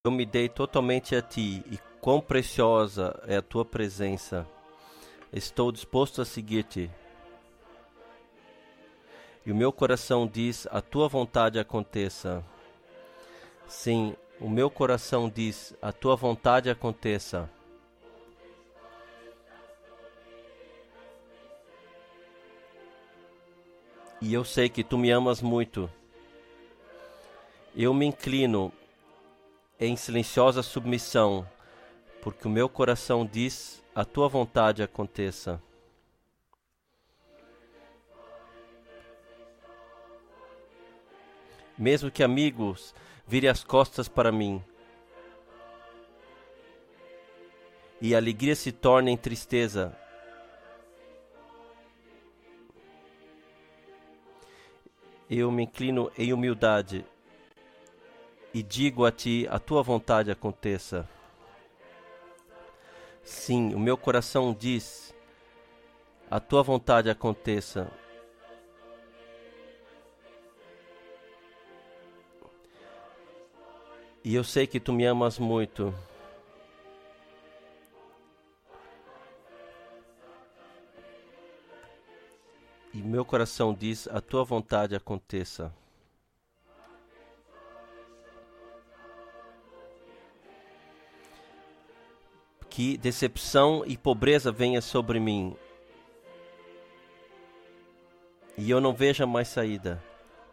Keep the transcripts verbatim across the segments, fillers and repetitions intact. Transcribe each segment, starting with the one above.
eu me dei totalmente a ti, e quão preciosa é a tua presença. Estou disposto a seguir-te. E o meu coração diz, a tua vontade aconteça. Sim, o meu coração diz, a tua vontade aconteça. E eu sei que tu me amas muito. Eu me inclino em silenciosa submissão, porque o meu coração diz, a tua vontade aconteça. Mesmo que amigos virem as costas para mim, e a alegria se torne em tristeza, eu me inclino em humildade e digo a ti, a tua vontade aconteça. Sim, o meu coração diz, a tua vontade aconteça. E eu sei que tu me amas muito. E meu coração diz, a tua vontade aconteça. Que decepção e pobreza venha sobre mim. E eu não veja mais saída.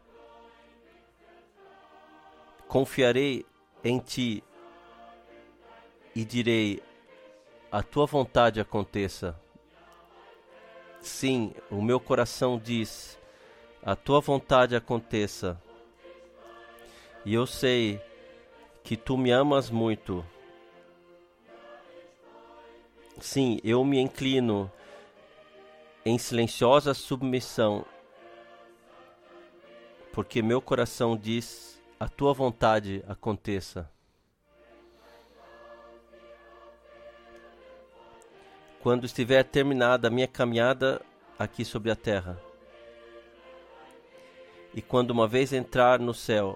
Confiarei em ti e direi, a tua vontade aconteça. Sim, o meu coração diz, a tua vontade aconteça. E eu sei que tu me amas muito. Sim, eu me inclino em silenciosa submissão, porque meu coração diz, a tua vontade aconteça. Quando estiver terminada a minha caminhada aqui sobre a terra, e quando uma vez entrar no céu,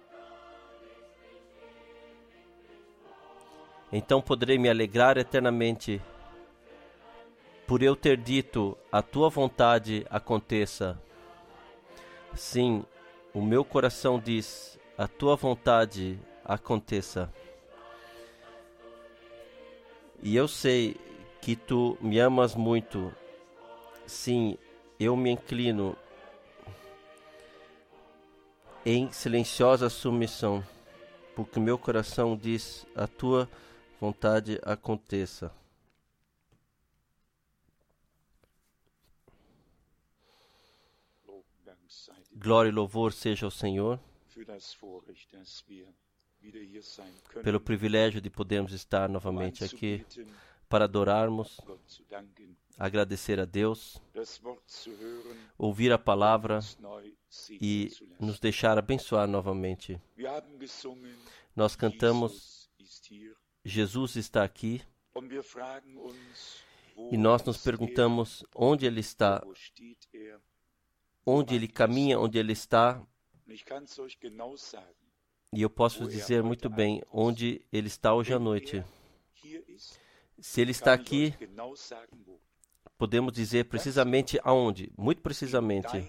então poderei me alegrar eternamente por eu ter dito, a tua vontade aconteça. Sim, o meu coração diz, a tua vontade aconteça. E eu sei que tu me amas muito. Sim, eu me inclino em silenciosa submissão, porque meu coração diz, a tua vontade aconteça. Glória e louvor seja ao Senhor pelo privilégio de podermos estar novamente aqui para adorarmos, agradecer a Deus, ouvir a palavra e nos deixar abençoar novamente. Nós cantamos, Jesus está aqui, e nós nos perguntamos onde Ele está, onde Ele caminha, onde Ele está. E eu posso dizer muito bem onde Ele está hoje à noite. Se Ele está aqui, podemos dizer precisamente aonde, muito precisamente,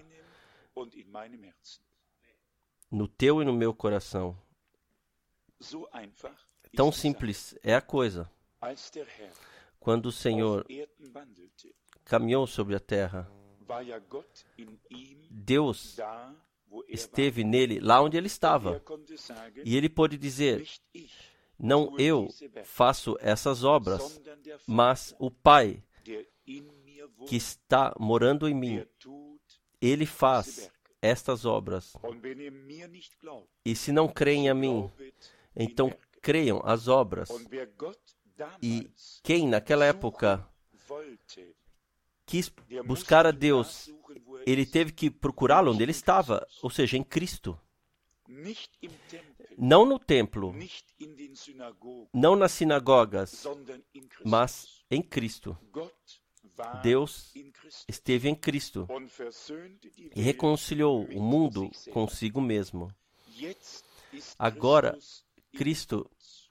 no teu e no meu coração. Tão simples é a coisa. Quando o Senhor caminhou sobre a terra, Deus esteve nele lá onde ele estava. E ele pôde dizer, não eu faço essas obras, mas o Pai que está morando em mim, Ele faz estas obras. E se não creem a mim, então creiam as obras. E quem naquela época quis buscar a Deus, ele teve que procurá-lo onde ele estava, ou seja, em Cristo. Não no templo, não nas sinagogas, mas em Cristo. Deus esteve em Cristo e reconciliou o mundo consigo mesmo. Agora, Cristo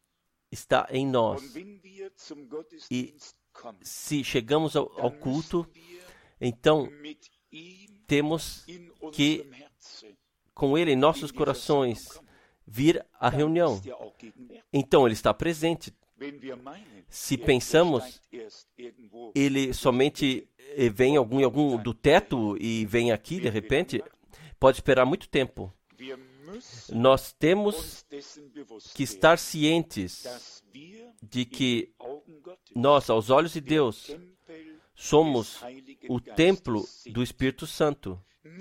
está em nós. E se chegamos ao, ao culto, então temos que, com Ele em nossos corações, vir à reunião. Então Ele está presente. Se pensamos, Ele somente vem em algum, algum do teto e vem aqui de repente, pode esperar muito tempo. Nós temos que estar cientes de que nós, aos olhos de Deus, somos o templo do Espírito Santo.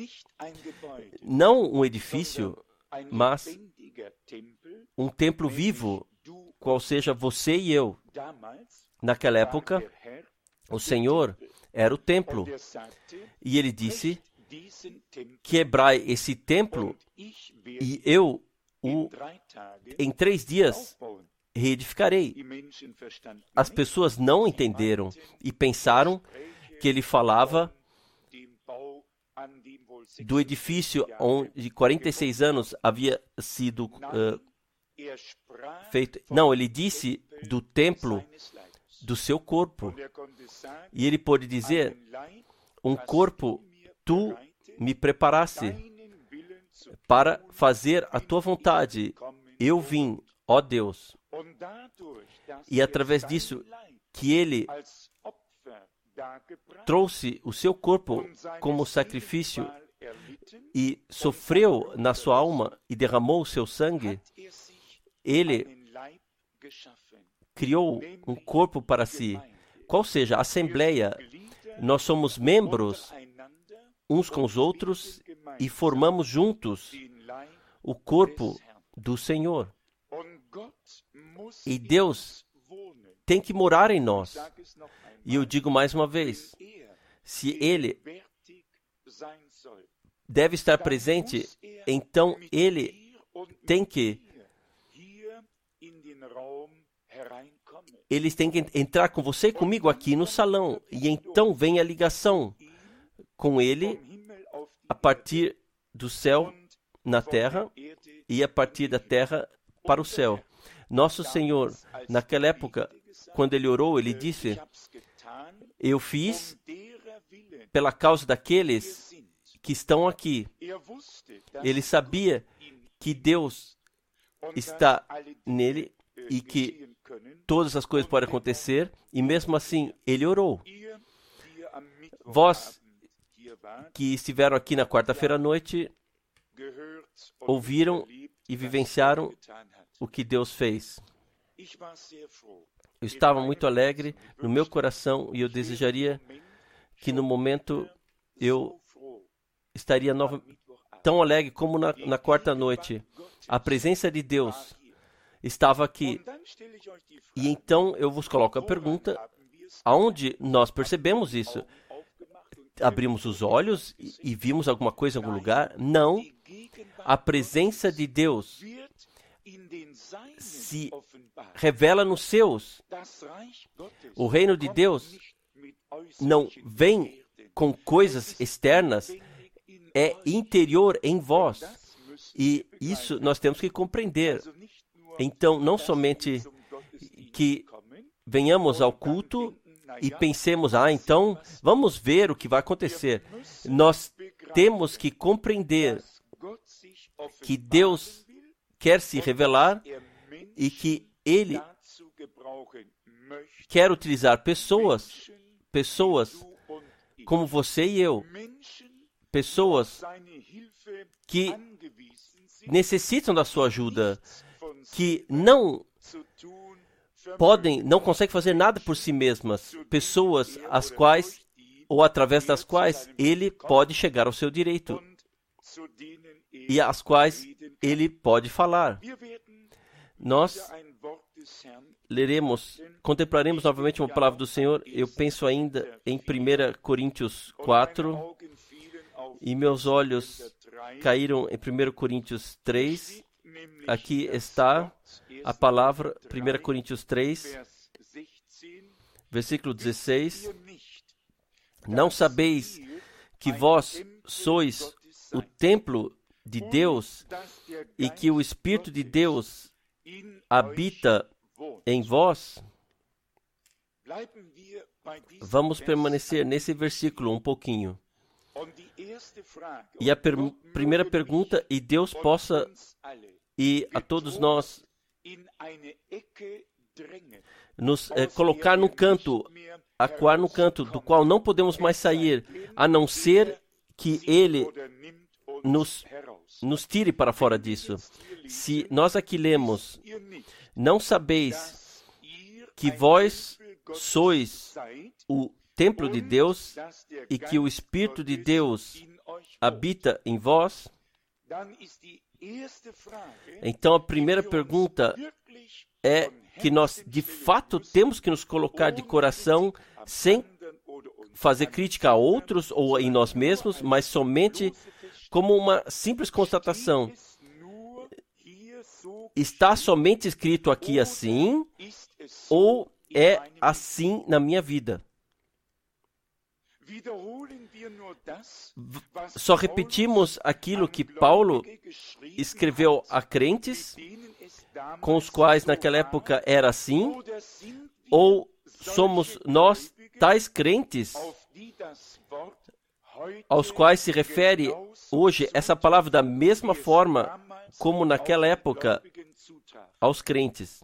Não um edifício, mas um templo vivo, qual seja você e eu. Naquela época, o Senhor era o templo. E Ele disse: quebrai esse templo e eu o em três dias reedificarei. As pessoas não entenderam e pensaram que ele falava do edifício onde quarenta e seis anos havia sido uh, feito. Não, ele disse do templo do seu corpo. E ele pôde dizer: um corpo tu me preparaste para fazer a tua vontade. Eu vim, ó Deus. E através disso, que ele trouxe o seu corpo como sacrifício e sofreu na sua alma e derramou o seu sangue, ele criou um corpo para si, qual seja a assembleia. Nós somos membros uns com os outros e formamos juntos o corpo do Senhor. E Deus tem que morar em nós. E eu digo mais uma vez, se Ele deve estar presente, então Ele tem que Eles têm que entrar com você e comigo aqui no salão. E então vem a ligação com Ele a partir do céu na terra e a partir da terra para o céu. Nosso Senhor, naquela época, quando Ele orou, Ele disse: eu fiz pela causa daqueles que estão aqui. Ele sabia que Deus está nele e que todas as coisas podem acontecer, e mesmo assim Ele orou. Vós que estiveram aqui na quarta-feira à noite, ouviram e vivenciaram o que Deus fez. Eu estava muito alegre no meu coração e eu desejaria que no momento eu estaria nova, tão alegre como na, na quarta noite. A presença de Deus estava aqui. E então eu vos coloco a pergunta: aonde nós percebemos isso? Abrimos os olhos e, e vimos alguma coisa em algum lugar? Não. A presença de Deus se revela nos seus. O reino de Deus não vem com coisas externas, é interior em vós. E isso nós temos que compreender. Então, não somente que venhamos ao culto e pensemos: ah, então vamos ver o que vai acontecer. Nós temos que compreender que Deus quer se revelar e que Ele quer utilizar pessoas, pessoas como você e eu, pessoas que necessitam da sua ajuda, que não podem, não conseguem fazer nada por si mesmas, pessoas as quais, ou através das quais, Ele pode chegar ao seu direito e às quais Ele pode falar. Nós leremos, contemplaremos novamente uma palavra do Senhor. Eu penso ainda em primeira Coríntios quatro, e meus olhos caíram em primeira Coríntios três. Aqui está a palavra, primeira Coríntios três, versículo dezesseis. Não sabeis que vós sois o templo de Deus e que o Espírito de Deus habita em vós. Vamos permanecer nesse versículo um pouquinho. E a per- primeira pergunta, e Deus possa, e a todos nós, nos eh, colocar no canto, acuar no canto, do qual não podemos mais sair, a não ser que Ele nos, nos tire para fora disso. Se nós aqui lemos, não sabeis que vós sois o templo de Deus e que o Espírito de Deus habita em vós? Então a primeira pergunta é que nós de fato temos que nos colocar de coração, sem fazer crítica a outros ou em nós mesmos, mas somente como uma simples constatação. Está somente escrito aqui assim, ou é assim na minha vida? Só repetimos aquilo que Paulo escreveu a crentes, com os quais naquela época era assim, ou somos nós tais crentes aos quais se refere hoje essa palavra da mesma forma como naquela época aos crentes?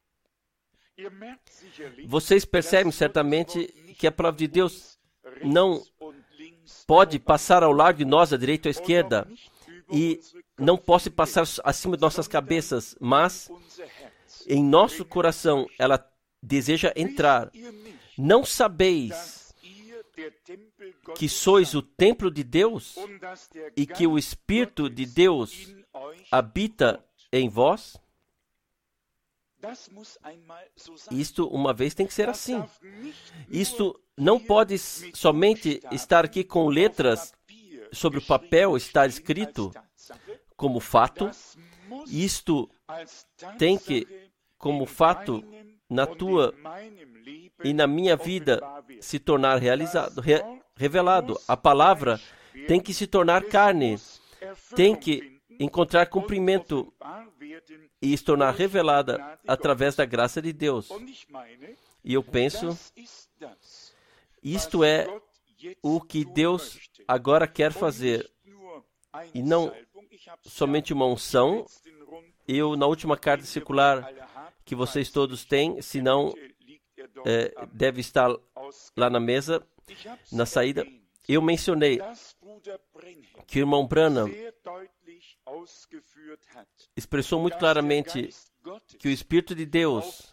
Vocês percebem certamente que a palavra de Deus não pode passar ao lado de nós, à direita ou à esquerda, e não pode passar acima de nossas cabeças, mas em nosso coração ela deseja entrar. Não sabeis que sois o templo de Deus e que o Espírito de Deus habita em vós? Isto uma vez tem que ser assim. Isto não pode somente estar aqui com letras sobre o papel, estar escrito como fato. Isto tem que, como fato, na tua e na minha vida, se tornar realizado, re, revelado. A palavra tem que se tornar carne, tem que encontrar cumprimento e se tornar revelada através da graça de Deus. E eu penso, isto é o que Deus agora quer fazer. E não somente uma unção. Eu, na última carta circular que vocês todos têm, se não, é, deve estar lá na mesa, na saída, eu mencionei que o irmão Branham expressou muito claramente que o Espírito de Deus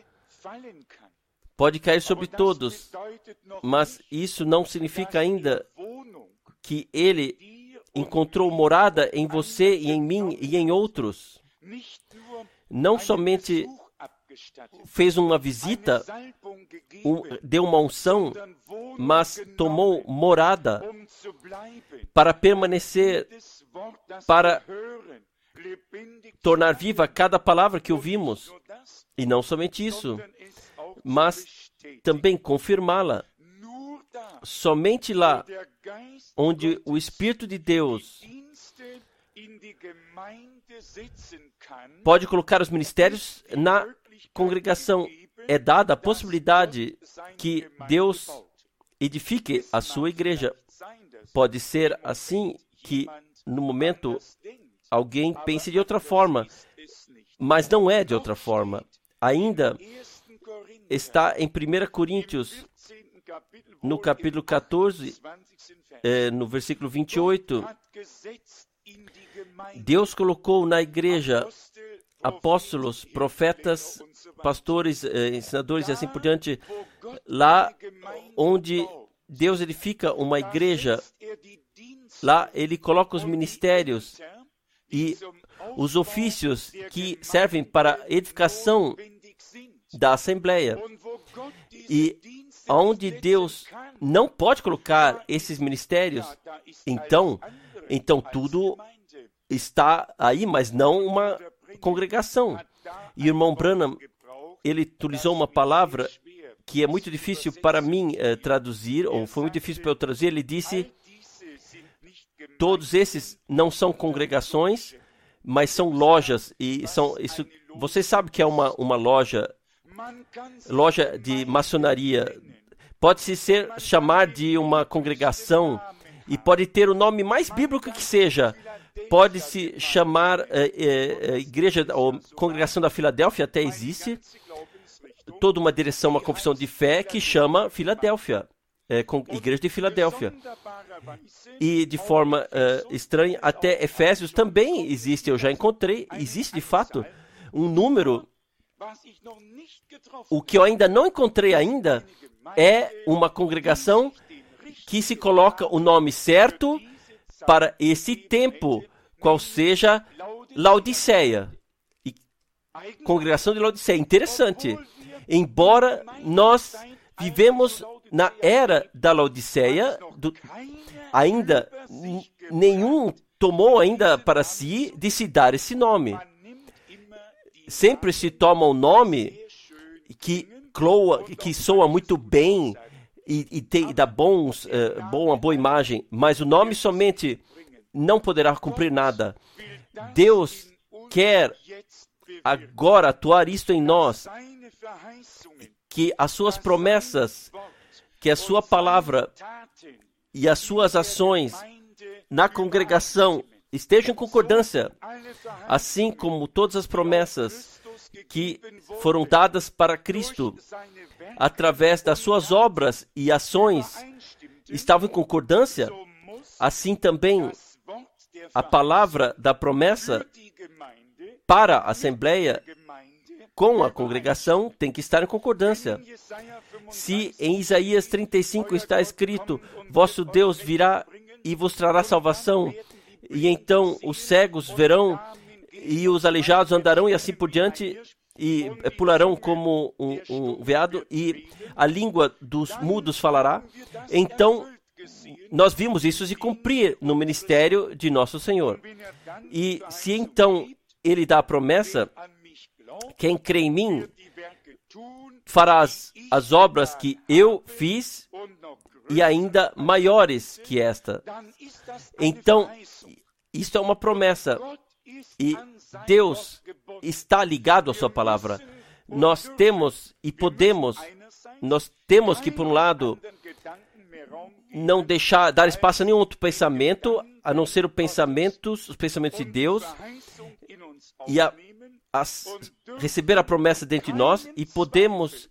pode cair sobre todos, mas isso não significa ainda que Ele encontrou morada em você e em mim e em outros. Não somente fez uma visita, um, deu uma unção, mas tomou morada para permanecer, para tornar viva cada palavra que ouvimos. E não somente isso, mas também confirmá-la. Somente lá onde o Espírito de Deus pode colocar os ministérios na congregação, é dada a possibilidade que Deus edifique a sua igreja. Pode ser assim que, no momento, alguém pense de outra forma, mas não é de outra forma. Ainda está em primeira Coríntios, no capítulo quatorze, eh, no versículo vinte e oito, Deus colocou na igreja apóstolos, profetas, pastores, eh, ensinadores e assim por diante, lá onde Deus edifica uma igreja, lá Ele coloca os ministérios e os ofícios que servem para a edificação da Assembleia. E onde Deus não pode colocar esses ministérios, então, então tudo está aí, mas não uma congregação. E o irmão Branham, ele utilizou uma palavra que é muito difícil para mim eh, traduzir, ou foi muito difícil para eu traduzir. Ele disse, todos esses não são congregações, mas são lojas. E são, isso, você sabe que é uma, uma loja loja de maçonaria. Pode-se ser chamar de uma congregação e pode ter o nome mais bíblico que seja. Pode-se chamar é, é, igreja ou congregação da Filadélfia, até existe toda uma direção, uma confissão de fé que chama Filadélfia, é, com, igreja de Filadélfia. E de forma é, estranha, até Efésios também existe. Eu já encontrei, existe de fato um número. O que eu ainda não encontrei ainda é uma congregação que se coloca o nome certo para esse tempo, qual seja Laodiceia. E congregação de Laodiceia. Interessante. Embora nós vivemos na era da Laodiceia, do, ainda n- nenhum tomou ainda para si de se dar esse nome. Sempre se toma um nome que, cloa, que soa muito bem e, e, tem, e dá bons, uh, bom, uma boa imagem, mas o nome somente não poderá cumprir nada. Deus quer agora atuar isto em nós, que as suas promessas, que a sua palavra e as suas ações na congregação estejam em concordância, assim como todas as promessas que foram dadas para Cristo, através das suas obras e ações, estavam em concordância, assim também a palavra da promessa para a Assembleia com a congregação tem que estar em concordância. Se em Isaías trinta e cinco está escrito, vosso Deus virá e vos trará salvação, e então os cegos verão, e os aleijados andarão, e assim por diante, e pularão como um, um veado, e a língua dos mudos falará. Então, nós vimos isso se cumprir no ministério de nosso Senhor. E se então Ele dá a promessa, quem crê em mim fará as, as obras que eu fiz e ainda maiores que esta. Então, isto é uma promessa. E Deus está ligado à sua palavra. Nós temos e podemos, nós temos que, por um lado, não deixar, dar espaço a nenhum outro pensamento, a não ser os pensamentos, os pensamentos de Deus, e a, a, receber a promessa dentro de nós, e podemos,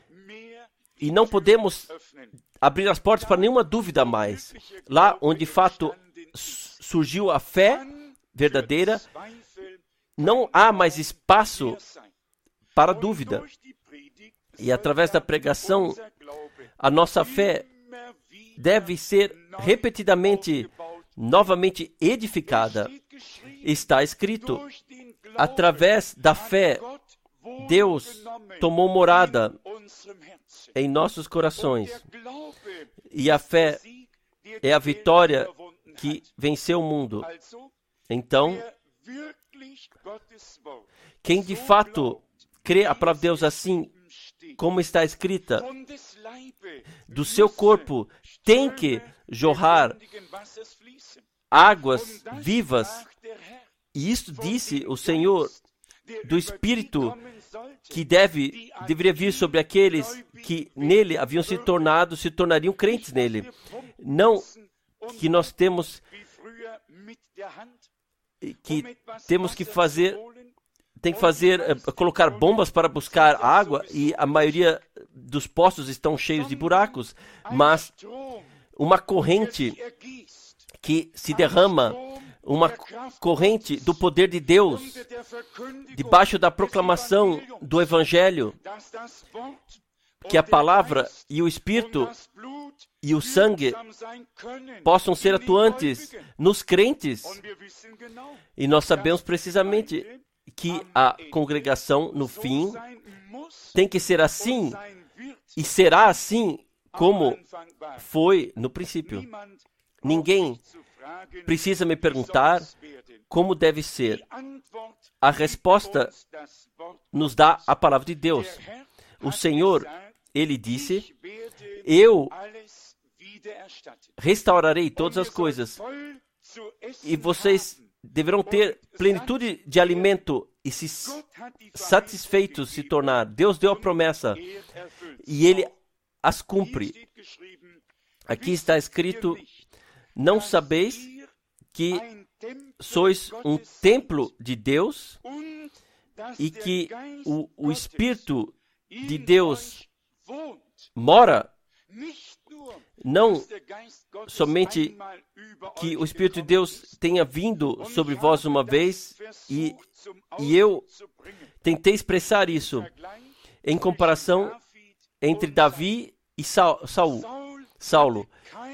e não podemos abrir as portas para nenhuma dúvida mais. Lá onde, de fato, surgiu a fé verdadeira, não há mais espaço para dúvida. E através da pregação, a nossa fé deve ser repetidamente, novamente edificada. Está escrito, através da fé, Deus tomou morada em nossos corações. E a fé é a vitória que venceu o mundo. Então, quem de fato crê a palavra de Deus assim, como está escrita, do seu corpo tem que jorrar águas vivas. E isto disse o Senhor, do Espírito que deve, deveria vir sobre aqueles que nele haviam se tornado, se tornariam crentes nele. Não que nós temos que temos que fazer, tem que fazer, colocar bombas para buscar água, e a maioria dos poços estão cheios de buracos, mas uma corrente que se derrama, uma corrente do poder de Deus, debaixo da proclamação do Evangelho, que a palavra e o Espírito e o sangue possam ser atuantes nos crentes. E nós sabemos precisamente que a congregação, no fim, tem que ser assim, e será assim como foi no princípio. Ninguém precisa me perguntar como deve ser. A resposta nos dá a palavra de Deus. O Senhor, Ele disse, eu restaurarei todas as coisas, e vocês deverão ter plenitude de alimento e se satisfeito se tornar. Deus deu a promessa e Ele as cumpre. Aqui está escrito: não sabeis que sois um templo de Deus e que o, o Espírito de Deus mora? Não somente que o Espírito de Deus tenha vindo sobre vós uma vez, e, e eu tentei expressar isso em comparação entre Davi e Saul, Saul, Saulo.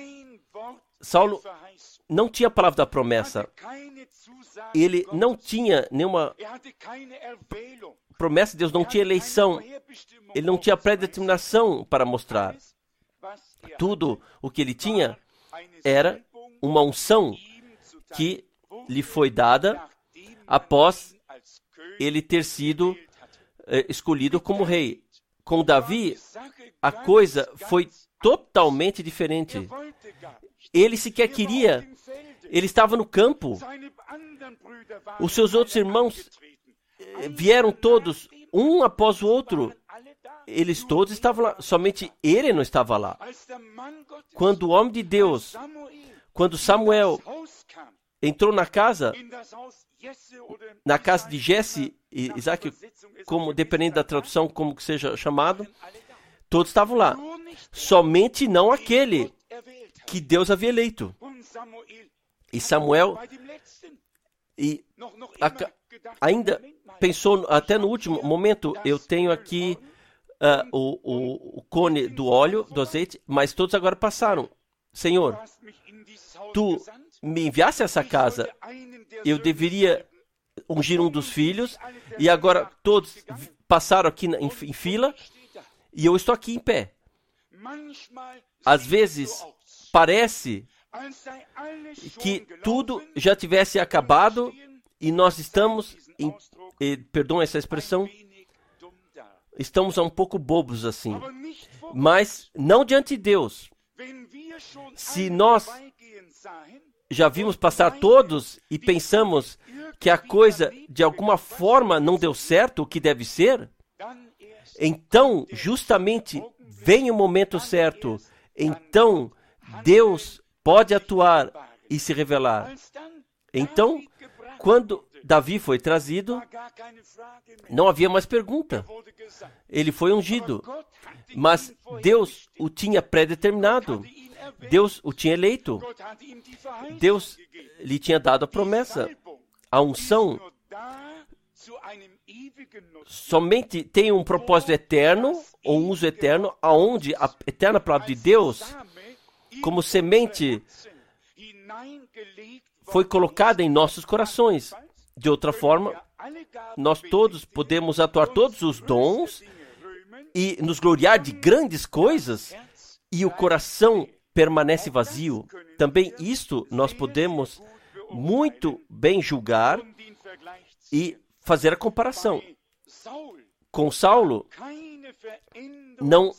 Saulo não tinha a palavra da promessa. Ele não tinha nenhuma promessa de Deus, não tinha eleição. Ele não tinha predeterminação para mostrar. Tudo o que ele tinha era uma unção que lhe foi dada após ele ter sido eh, escolhido como rei. Com Davi, a coisa foi totalmente diferente. Ele sequer queria, ele estava no campo. Os seus outros irmãos eh, vieram todos, um após o outro. Eles todos estavam lá, somente ele não estava lá. Quando o homem de Deus, quando Samuel entrou na casa, na casa de Jesse e Isaac, como, dependendo da tradução, como que seja chamado, todos estavam lá. Somente não aquele que Deus havia eleito. E Samuel e a, ainda pensou, até no último momento, eu tenho aqui uh, o, o, o cone do óleo, do azeite, mas todos agora passaram. Senhor, tu me enviaste a essa casa, eu deveria ungir um dos filhos, e agora todos passaram aqui em, em fila, e eu estou aqui em pé. Às vezes, parece que tudo já tivesse acabado e nós estamos, em, eh, perdão essa expressão, estamos um pouco bobos assim. Mas não diante de Deus. Se nós já vimos passar todos e pensamos que a coisa de alguma forma não deu certo, o que deve ser, então justamente vem o momento certo. Então Deus pode atuar e se revelar. Então, quando Davi foi trazido, não havia mais pergunta. Ele foi ungido. Mas Deus o tinha predeterminado. Deus o tinha eleito. Deus lhe tinha dado a promessa. A unção somente tem um propósito eterno, ou um uso eterno, aonde a eterna palavra de Deus, como semente, foi colocada em nossos corações. De outra forma, nós todos podemos atuar todos os dons e nos gloriar de grandes coisas, e o coração permanece vazio. Também isto nós podemos muito bem julgar e fazer a comparação. Com Saulo, não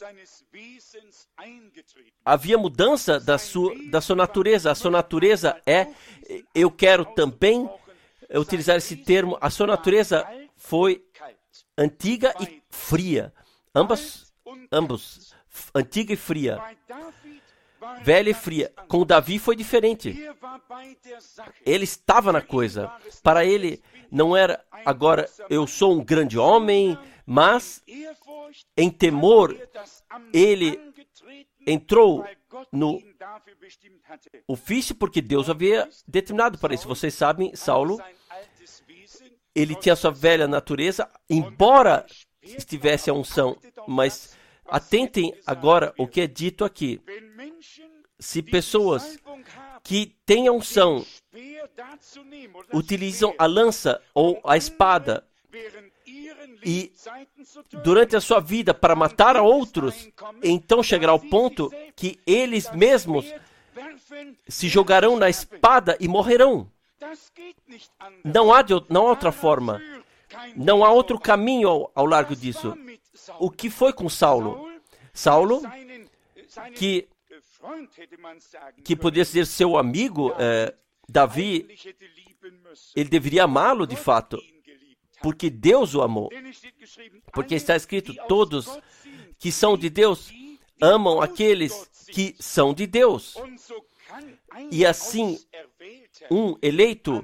havia mudança da sua, da sua natureza. A sua natureza é, eu quero também utilizar esse termo, a sua natureza foi antiga e fria. Ambas, ambos, antiga e fria. Velha e fria. Com Davi foi diferente. Ele estava na coisa. Para ele, não era agora, eu sou um grande homem, mas em temor, ele entrou no ofício porque Deus havia determinado para isso. Vocês sabem, Saulo, ele tinha sua velha natureza, embora estivesse a unção, mas atentem agora o que é dito aqui. Se pessoas que têm a unção utilizam a lança ou a espada e durante a sua vida para matar a outros, então chegará ao ponto que eles mesmos se jogarão na espada e morrerão. Não há, de, não há outra forma. Não há outro caminho ao, ao largo disso. O que foi com Saulo? Saulo, que, que poderia ser seu amigo, eh, Davi, ele deveria amá-lo de fato. porque Deus o amou. Porque está escrito, todos que são de Deus amam aqueles que são de Deus. E assim, um eleito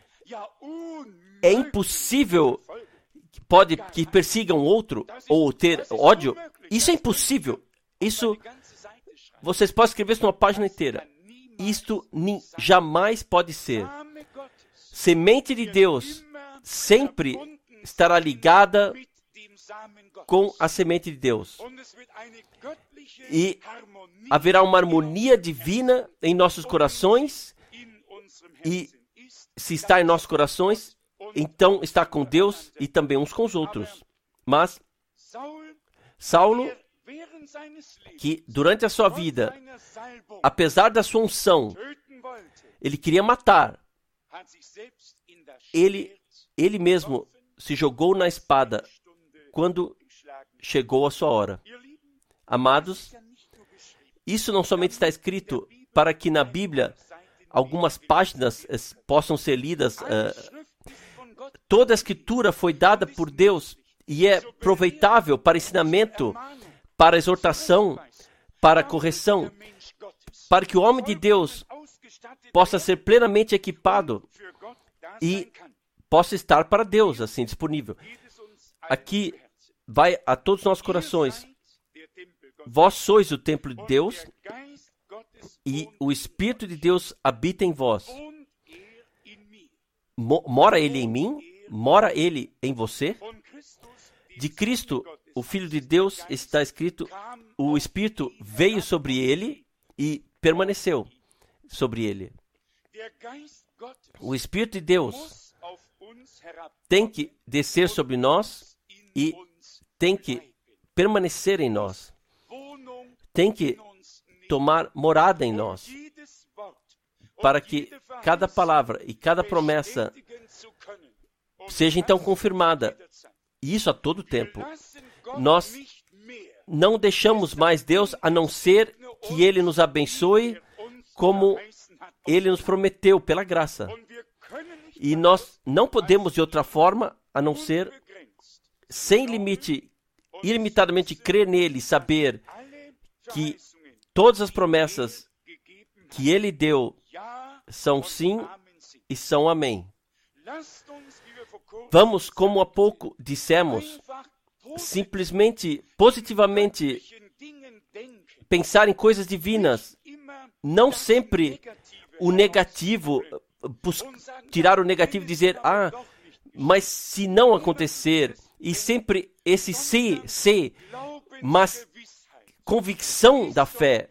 é impossível que pode que persiga um outro ou ter ódio. Isso é impossível. Isso vocês podem escrever isso numa página inteira. Isto ni, jamais pode ser. Semente de Deus sempre estará ligada com a semente de Deus. E haverá uma harmonia divina em nossos corações. E se está em nossos corações, então está com Deus e também uns com os outros. Mas Saulo, que durante a sua vida, apesar da sua unção, ele queria matar. Ele, ele mesmo se jogou na espada quando chegou a sua hora. Amados, isso não somente está escrito para que na Bíblia algumas páginas eh, possam ser lidas. Eh, toda a Escritura foi dada por Deus e é aproveitável para ensinamento, para exortação, para correção, para que o homem de Deus possa ser plenamente equipado e possa estar para Deus, assim, disponível. Aqui vai a todos os nossos corações. Vós sois o templo de Deus e o Espírito de Deus habita em vós. Mo- mora Ele em mim? Mora Ele em você? De Cristo, o Filho de Deus, está escrito, o Espírito veio sobre Ele e permaneceu sobre Ele. O Espírito de Deus tem que descer sobre nós e tem que permanecer em nós. Tem que tomar morada em nós, para que cada palavra e cada promessa seja então confirmada. E isso a todo tempo. Nós não deixamos mais Deus a não ser que Ele nos abençoe como Ele nos prometeu pela graça. E nós não podemos de outra forma a não ser sem limite, ilimitadamente crer nele, saber que todas as promessas que Ele deu são sim e são amém. Vamos, como há pouco dissemos, simplesmente, positivamente, pensar em coisas divinas. Não sempre o negativo, tirar o negativo e dizer, ah, mas se não acontecer, e sempre esse se, se, mas convicção da fé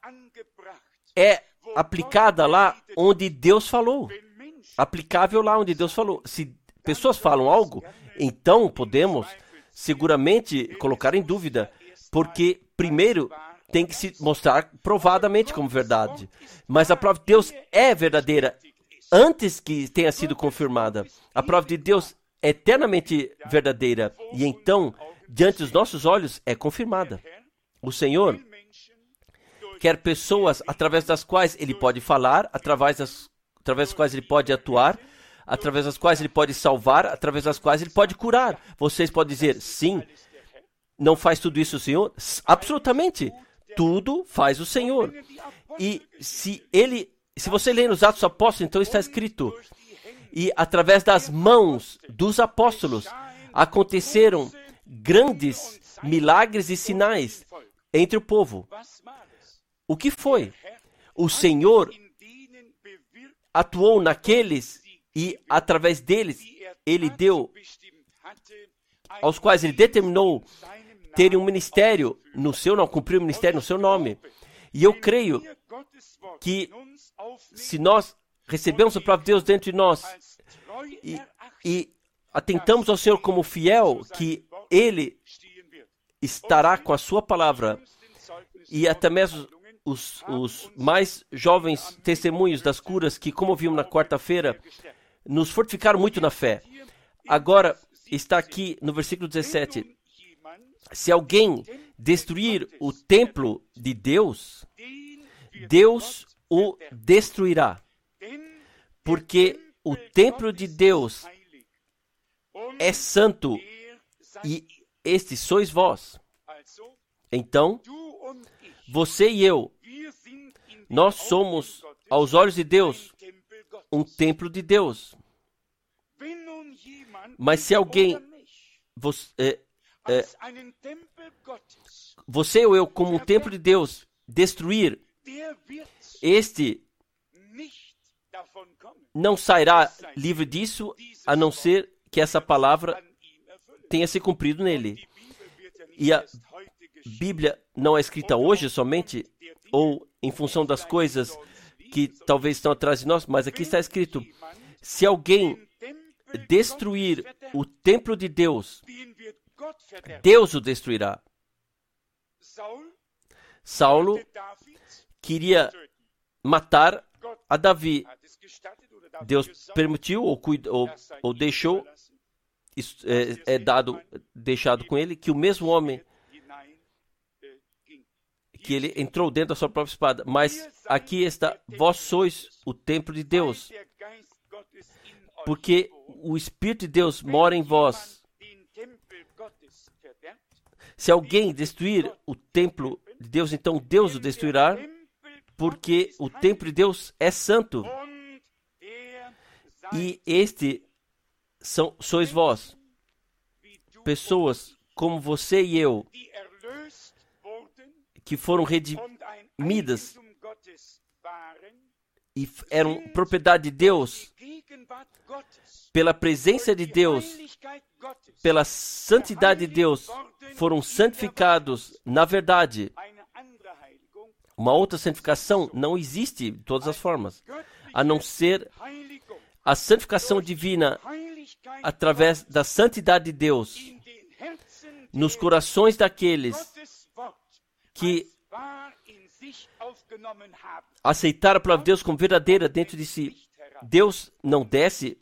é aplicada lá onde Deus falou. Aplicável lá onde Deus falou. Se pessoas falam algo, então podemos seguramente colocar em dúvida, porque primeiro tem que se mostrar provadamente como verdade. Mas a prova de Deus é verdadeira antes que tenha sido confirmada. A prova de Deus é eternamente verdadeira e então, diante dos nossos olhos, é confirmada. O Senhor quer pessoas através das quais Ele pode falar, através das, através das quais Ele pode atuar, através das quais Ele pode salvar, através das quais Ele pode curar. Vocês podem dizer, sim, não faz tudo isso o Senhor? Absolutamente, tudo faz o Senhor. E se Ele, se você ler nos Atos dos Apóstolos, então está escrito, e através das mãos dos apóstolos aconteceram grandes milagres e sinais entre o povo. O que foi? O Senhor atuou naqueles e através deles Ele deu, aos quais Ele determinou terem um ministério no seu nome, cumprir o ministério no seu nome. E eu creio que se nós recebemos a palavra de Deus dentro de nós e, e atentamos ao Senhor como fiel, que Ele estará com a sua palavra e até mesmo os, os mais jovens testemunhos das curas que, como vimos na quarta-feira, nos fortificaram muito na fé. Agora, está aqui no versículo dezessete. Se alguém destruir o templo de Deus, Deus o destruirá. Porque o templo de Deus é santo, e este sois vós. Então, você e eu, nós somos, aos olhos de Deus, um templo de Deus. Mas se alguém, você, é, é, você ou eu, como um templo de Deus, destruir, este não sairá livre disso, a não ser que essa palavra tenha se cumprido nele. E a Bíblia não é escrita hoje somente, ou em função das coisas que talvez estão atrás de nós, mas aqui está escrito: se alguém destruir o templo de Deus, Deus o destruirá. Saulo queria matar a Davi. Deus permitiu ou, ou, ou deixou, isso é, é dado, deixado com ele, que o mesmo homem, que ele entrou dentro da sua própria espada. Mas aqui está: vós sois o templo de Deus, porque o Espírito de Deus mora em vós. Se alguém destruir o templo de Deus, então Deus o destruirá, porque o templo de Deus é santo. E este são, sois vós, pessoas como você e eu, que foram redimidas e eram propriedade de Deus, pela presença de Deus, pela santidade de Deus, foram santificados na verdade. Uma outra santificação não existe de todas as formas, a não ser a santificação divina através da santidade de Deus nos corações daqueles que aceitaram a palavra de Deus como verdadeira dentro de si. Deus não desce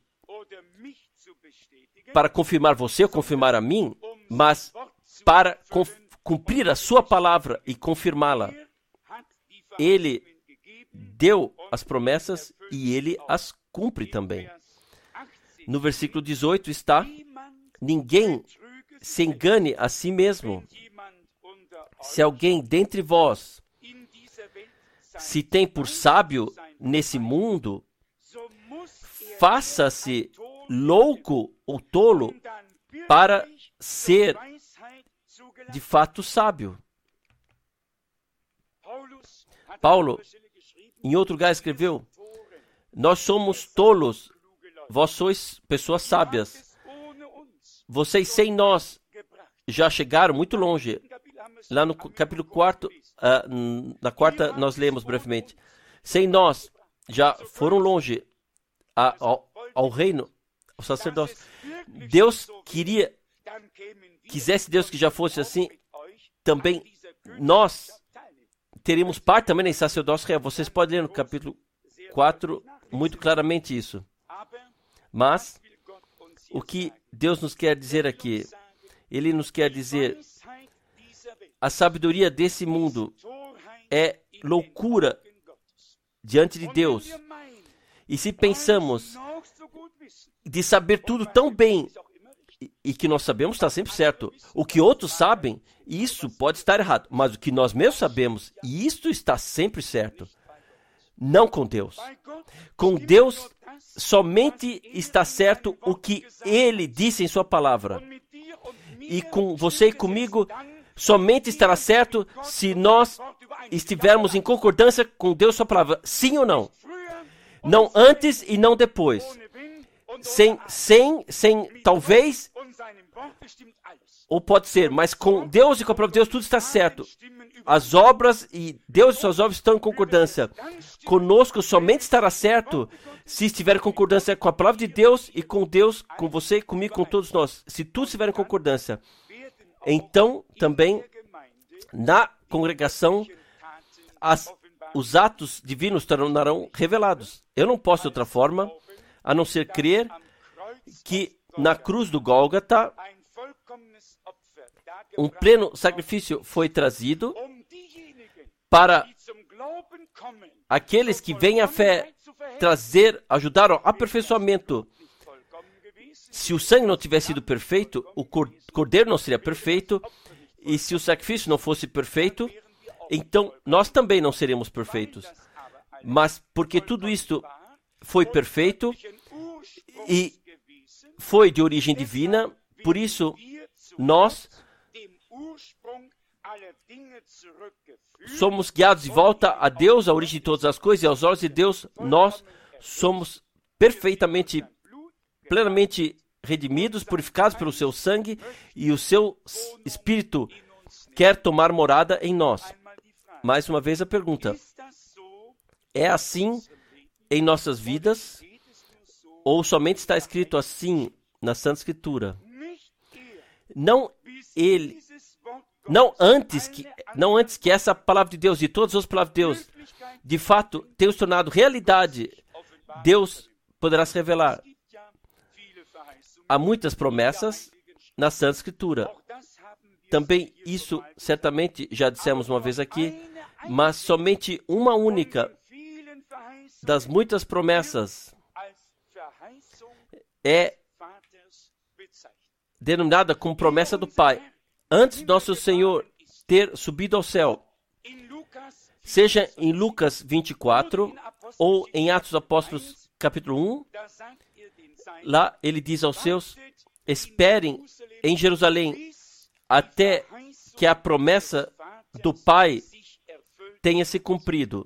para confirmar você ou confirmar a mim, mas para cumprir a sua palavra e confirmá-la. Ele deu as promessas e ele as cumpre também. No versículo dezoito está: ninguém se engane a si mesmo. Se alguém dentre vós se tem por sábio nesse mundo, faça-se louco ou tolo para ser de fato sábio. Paulo, em outro lugar, escreveu: nós somos tolos, vós sois pessoas sábias. Vocês sem nós já chegaram muito longe. Lá no capítulo quatro, uh, na quarta nós lemos brevemente. Sem nós já foram longe a, ao, ao reino, ao sacerdócio. Deus queria, quisesse Deus que já fosse assim, também nós teríamos parte também em sacerdócio real. Vocês podem ler no capítulo quatro muito claramente isso. Mas o que Deus nos quer dizer aqui? Ele nos quer dizer: a sabedoria desse mundo é loucura diante de Deus. E se pensamos de saber tudo tão bem, e que nós sabemos está sempre certo, o que outros sabem, isso pode estar errado. Mas o que nós mesmos sabemos, e isto está sempre certo. Não com Deus. Com Deus, somente está certo o que Ele disse em sua palavra. E com você e comigo, somente estará certo se nós estivermos em concordância com Deus e sua palavra. Sim ou não? Não antes e não depois. Sem, sem, sem, talvez, ou pode ser, mas com Deus e com a palavra de Deus tudo está certo. As obras e Deus e suas obras estão em concordância. Conosco somente estará certo se estiver em concordância com a palavra de Deus e com Deus, com você, comigo, com todos nós. Se tudo estiver em concordância, então também na congregação as, os atos divinos tornarão revelados. Eu não posso de outra forma a não ser crer que na cruz do Gólgota um pleno sacrifício foi trazido para aqueles que vêm à fé trazer, ajudar ao aperfeiçoamento. se o sangue não tivesse sido perfeito, o cordeiro não seria perfeito, e se o sacrifício não fosse perfeito, então nós também não seríamos perfeitos. Mas porque tudo isto foi perfeito e foi de origem divina, por isso nós somos guiados de volta a Deus, a origem de todas as coisas, e aos olhos de Deus nós somos perfeitamente, plenamente redimidos, purificados pelo seu sangue, e o seu Espírito quer tomar morada em nós. Mais uma vez a pergunta: é assim em nossas vidas, ou somente está escrito assim na Santa Escritura? Não ele, não antes que, não antes que essa palavra de Deus e todas as palavras de Deus, de fato, tenham se tornado realidade, Deus poderá se revelar. Há muitas promessas na Santa Escritura. Também isso, certamente, já dissemos uma vez aqui, mas somente uma única das muitas promessas é denominada como promessa do Pai. Antes de nosso Senhor ter subido ao céu, seja em Lucas vinte e quatro ou em Atos dos Apóstolos capítulo um, lá ele diz aos seus: esperem em Jerusalém até que a promessa do Pai tenha se cumprido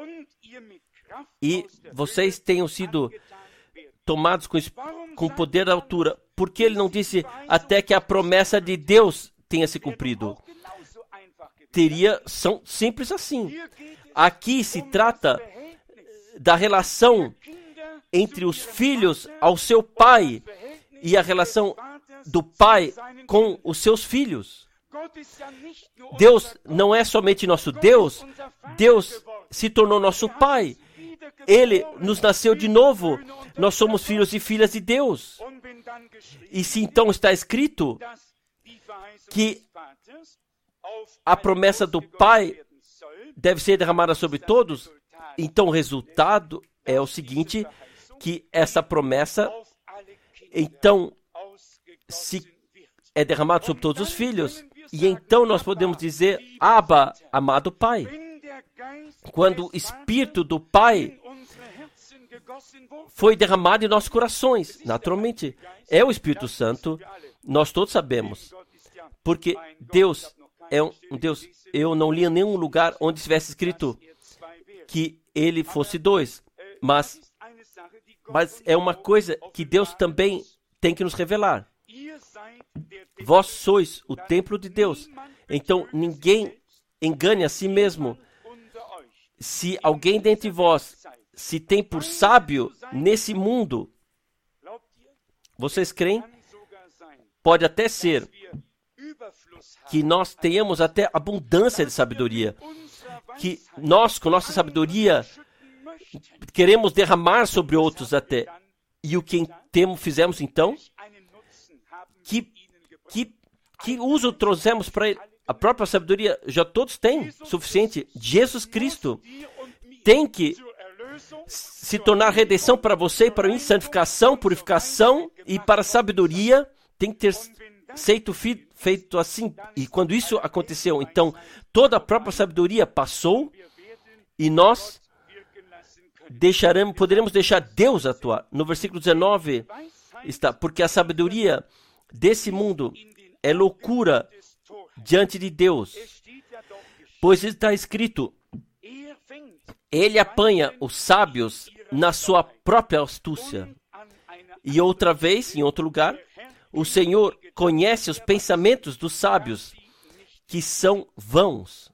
e vocês tenham sido tomados com, com poder da altura. Por que ele não disse até que a promessa de Deus tenha se cumprido? Teria, são simples assim. Aqui se trata da relação entre os filhos ao seu pai e a relação do pai com os seus filhos. Deus não é somente nosso Deus, Deus se tornou nosso Pai. Ele nos nasceu de novo. Nós somos filhos e filhas de Deus. E se então está escrito que a promessa do Pai deve ser derramada sobre todos, então o resultado é o seguinte, que essa promessa então se é derramada sobre todos os filhos. E então nós podemos dizer: Abba, amado Pai. Quando o Espírito do Pai foi derramado em nossos corações, naturalmente, é o Espírito Santo, nós todos sabemos. Porque Deus é um Deus. Eu não li em nenhum lugar onde estivesse escrito que ele fosse dois. Mas, mas é uma coisa que Deus também tem que nos revelar. Vós sois o templo de Deus. Então ninguém engane a si mesmo. Se alguém dentre vós se tem por sábio nesse mundo, vocês creem? Pode até ser que nós tenhamos até abundância de sabedoria, que nós, com nossa sabedoria, queremos derramar sobre outros até. E o que temos, fizemos então? Que, que, que uso trouxemos para ele? A própria sabedoria já todos têm suficiente. Jesus Cristo tem que se tornar redenção para você e para mim, santificação, purificação e para sabedoria tem que ter feito, feito assim. E quando isso aconteceu, então toda a própria sabedoria passou e nós deixaremos, poderemos deixar Deus atuar. No versículo dezenove está: porque a sabedoria desse mundo é loucura diante de Deus, pois está escrito: ele apanha os sábios na sua própria astúcia. E outra vez, em outro lugar, o Senhor conhece os pensamentos dos sábios, que são vãos.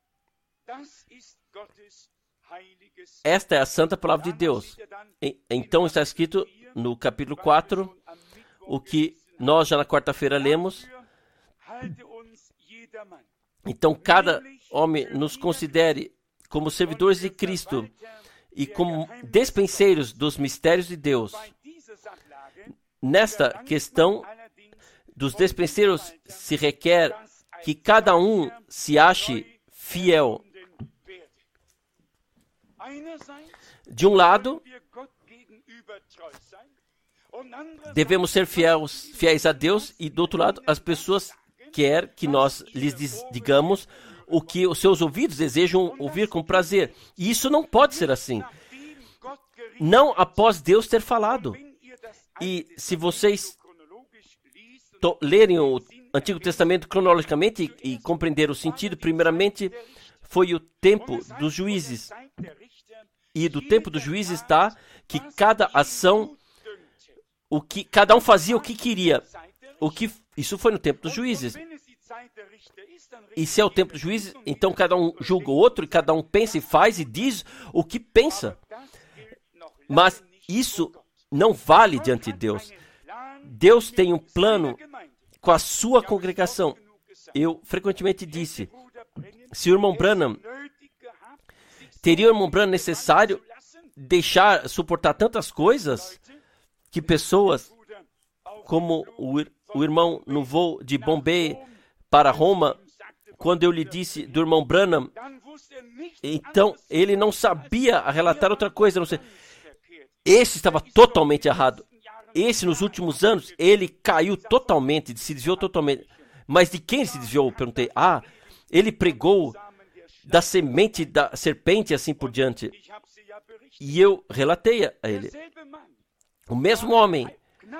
Esta é a santa palavra de Deus. Então está escrito no capítulo quatro, o que nós já na quarta-feira lemos. Então cada homem nos considere como servidores de Cristo e como despenseiros dos mistérios de Deus. Nesta questão dos despenseiros se requer que cada um se ache fiel. De um lado, devemos ser fiéis, fiéis a Deus, e do outro lado, as pessoas querem que nós lhes digamos o que os seus ouvidos desejam ouvir com prazer. E isso não pode ser assim. Não após Deus ter falado. E se vocês lerem o Antigo Testamento cronologicamente e, e compreender o sentido, primeiramente foi o tempo dos juízes. E do tempo dos juízes está que cada ação, o que cada um fazia o que queria. O que isso foi no tempo dos juízes. E se é o tempo dos juízes, então cada um julga o outro e cada um pensa e faz e diz o que pensa. Mas isso não vale diante de Deus. Deus tem um plano com a sua congregação. Eu frequentemente disse, se o irmão Branham, teria o irmão Branham necessário deixar, suportar tantas coisas, que pessoas, como o, o irmão no voo de Bombay para Roma, quando eu lhe disse do irmão Branham, então ele não sabia relatar outra coisa, não sei. Esse estava totalmente errado. Esse, nos últimos anos, ele caiu totalmente, se desviou totalmente. Mas de quem ele se desviou? Eu perguntei. Ah, ele pregou da semente da serpente e assim por diante. E eu relatei a ele. O mesmo homem,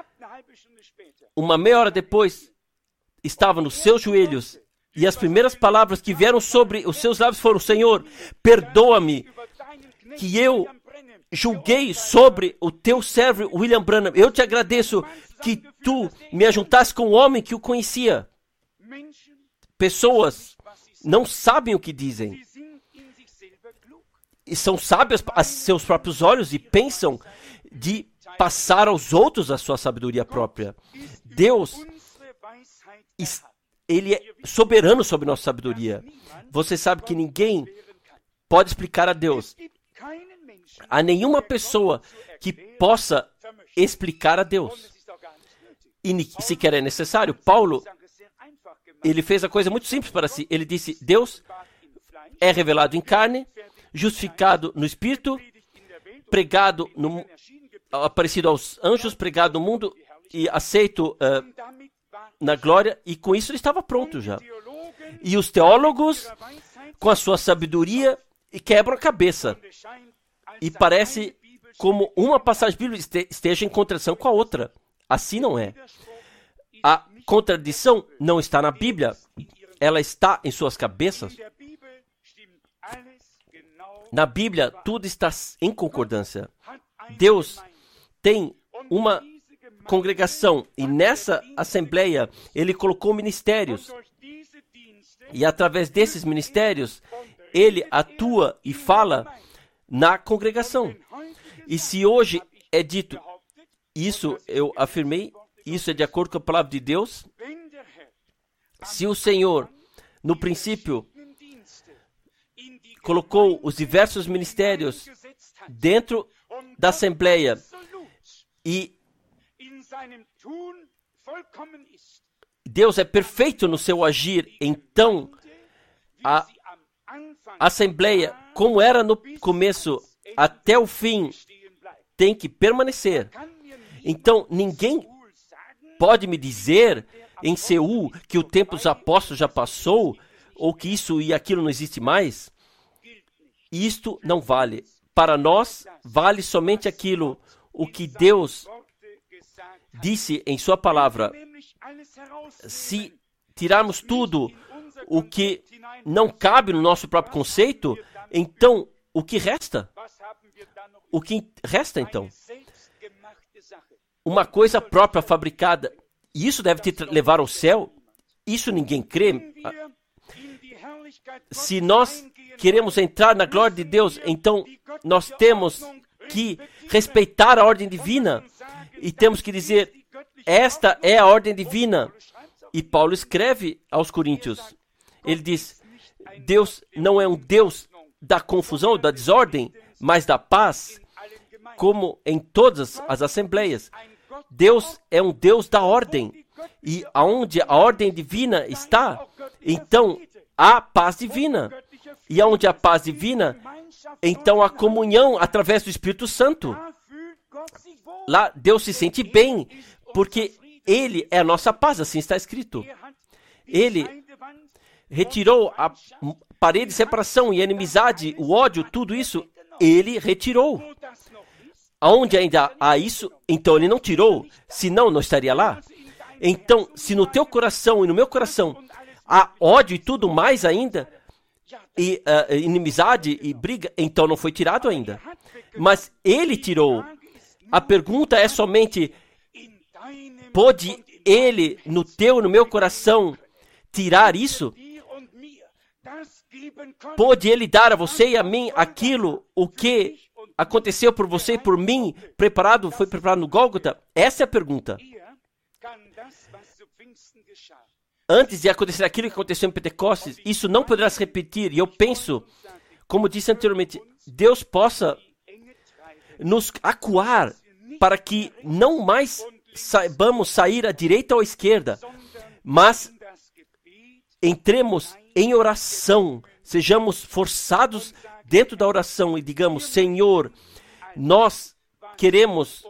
uma meia hora depois, estava nos seus joelhos. E as primeiras palavras que vieram sobre os seus lábios foram: Senhor, perdoa-me, que eu julguei sobre o teu servo William Branham. Eu te agradeço que tu me ajuntasse com um homem que o conhecia. Pessoas não sabem o que dizem. E são sábias a seus próprios olhos e pensam de passar aos outros a sua sabedoria própria. Deus, Ele é soberano sobre nossa sabedoria. Você sabe que ninguém pode explicar a Deus. Há nenhuma pessoa que possa explicar a Deus. E sequer é necessário. Paulo, ele fez a coisa muito simples para si. Ele disse: Deus é revelado em carne, justificado no Espírito, pregado, no, aparecido aos anjos, pregado no mundo e aceito uh, na glória. E com isso ele estava pronto já. E os teólogos, com a sua sabedoria, quebram a cabeça. E parece como uma passagem bíblica esteja em contradição com a outra. Assim não é. A contradição não está na Bíblia. Ela está em suas cabeças. Na Bíblia, tudo está em concordância. Deus tem uma congregação e nessa assembleia Ele colocou ministérios. E através desses ministérios, Ele atua e fala na congregação. E se hoje é dito, isso eu afirmei, isso é de acordo com a palavra de Deus, se o Senhor, no princípio, colocou os diversos ministérios dentro da Assembleia e Deus é perfeito no seu agir, então a Assembleia, como era no começo, até o fim, tem que permanecer. Então, ninguém pode me dizer em Seul que o tempo dos apóstolos já passou, ou que isso e aquilo não existe mais. Isto não vale. Para nós, vale somente aquilo, o que Deus disse em sua palavra. Se tirarmos tudo o que não cabe no nosso próprio conceito, então, o que resta? O que resta, então? Uma coisa própria, fabricada. E isso deve te levar ao céu? Isso ninguém crê. Se nós queremos entrar na glória de Deus, então nós temos que respeitar a ordem divina. E temos que dizer, esta é a ordem divina. E Paulo escreve aos Coríntios. Ele diz, Deus não é um Deus da confusão, da desordem, mas da paz, como em todas as assembleias. Deus é um Deus da ordem. E aonde a ordem divina está, então há paz divina. E aonde há paz divina, então há comunhão através do Espírito Santo. lá Deus se sente bem, porque Ele é a nossa paz, assim está escrito. Ele retirou a parede de separação e a inimizade, o ódio, tudo isso, Ele retirou. Aonde ainda há isso, então Ele não tirou, senão não estaria lá. Então, se no teu coração e no meu coração há ódio e tudo mais ainda, e uh, inimizade e briga, então não foi tirado ainda. Mas Ele tirou. A pergunta é somente, pode Ele no teu e no meu coração tirar isso? Pode Ele dar a você e a mim aquilo, o que aconteceu por você e por mim, preparado, foi preparado no Gólgota? Essa é a pergunta. Antes de acontecer aquilo que aconteceu em Pentecostes, isso não poderá se repetir. E eu penso, como disse anteriormente, Deus possa nos acuar para que não mais saibamos sair à direita ou à esquerda, mas entremos em oração, sejamos forçados dentro da oração e digamos, Senhor, nós queremos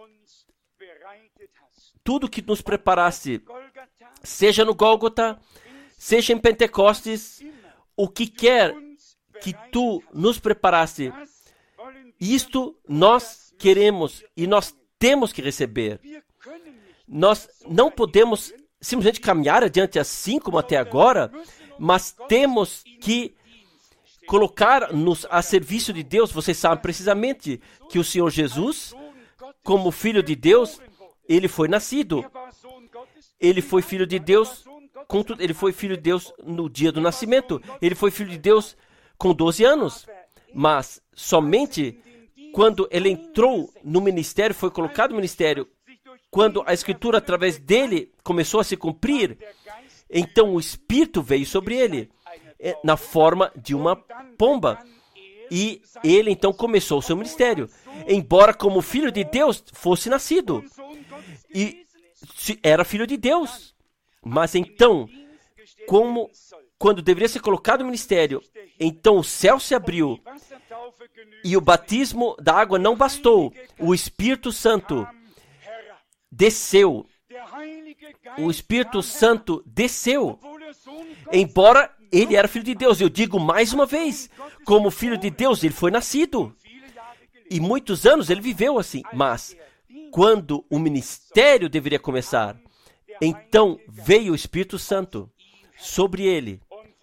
tudo que nos preparasse, seja no Gólgota, seja em Pentecostes, o que quer que tu nos preparasse, isto nós queremos e nós temos que receber. Nós não podemos simplesmente caminhar adiante assim como até agora, mas temos que colocar-nos a serviço de Deus. Vocês sabem precisamente que o Senhor Jesus, como Filho de Deus, Ele foi nascido. Ele foi Filho de Deus, contudo, Ele foi Filho de Deus no dia do nascimento. Ele foi Filho de Deus com doze anos. Mas somente quando Ele entrou no ministério, foi colocado no ministério, quando a Escritura, através dele, começou a se cumprir, então o Espírito veio sobre ele, na forma de uma pomba. E ele, então, começou o seu ministério, embora como Filho de Deus fosse nascido. E era Filho de Deus. Mas então, como, quando deveria ser colocado no ministério, então o céu se abriu, e o batismo da água não bastou, o Espírito Santo desceu. O Espírito Santo desceu, embora ele era Filho de Deus. Eu digo mais uma vez, como Filho de Deus, ele foi nascido. E muitos anos ele viveu assim. Mas, quando o ministério deveria começar, então veio o Espírito Santo sobre ele.